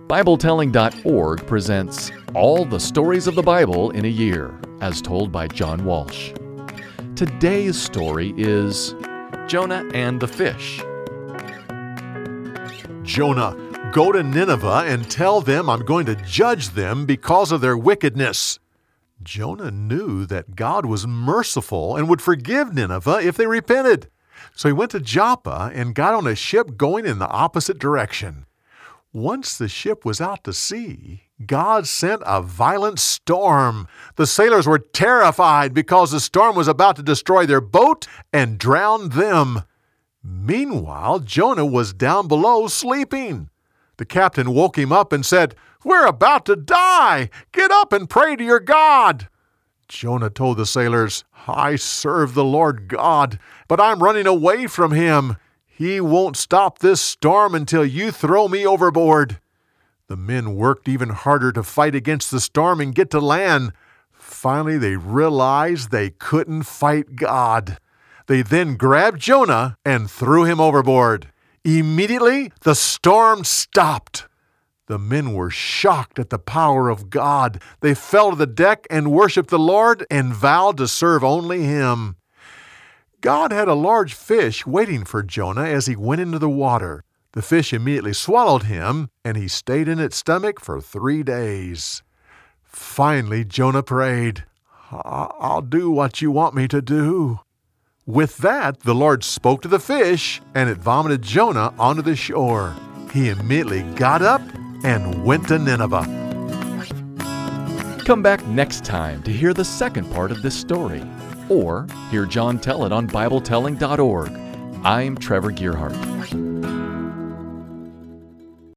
BibleTelling.org presents All the Stories of the Bible in a Year, as told by John Walsh. Today's story is Jonah and the Fish. Jonah, go to Nineveh and tell them I'm going to judge them because of their wickedness. Jonah knew that God was merciful and would forgive Nineveh if they repented. So he went to Joppa and got on a ship going in the opposite direction. Once the ship was out to sea, God sent a violent storm. The sailors were terrified because the storm was about to destroy their boat and drown them. Meanwhile, Jonah was down below sleeping. The captain woke him up and said, "We're about to die! Get up and pray to your God!" Jonah told the sailors, "I serve the Lord God, but I'm running away from him. He won't stop this storm until you throw me overboard." The men worked even harder to fight against the storm and get to land. Finally, they realized they couldn't fight God. They then grabbed Jonah and threw him overboard. Immediately, the storm stopped. The men were shocked at the power of God. They fell to the deck and worshiped the Lord and vowed to serve only Him. God had a large fish waiting for Jonah as he went into the water. The fish immediately swallowed him, and he stayed in its stomach for 3 days. Finally, Jonah prayed, "I'll do what you want me to do." With that, the Lord spoke to the fish, and it vomited Jonah onto the shore. He immediately got up and went to Nineveh. Come back next time to hear the second part of this story, or hear John tell it on BibleTelling.org. I'm Trevor Gearhart.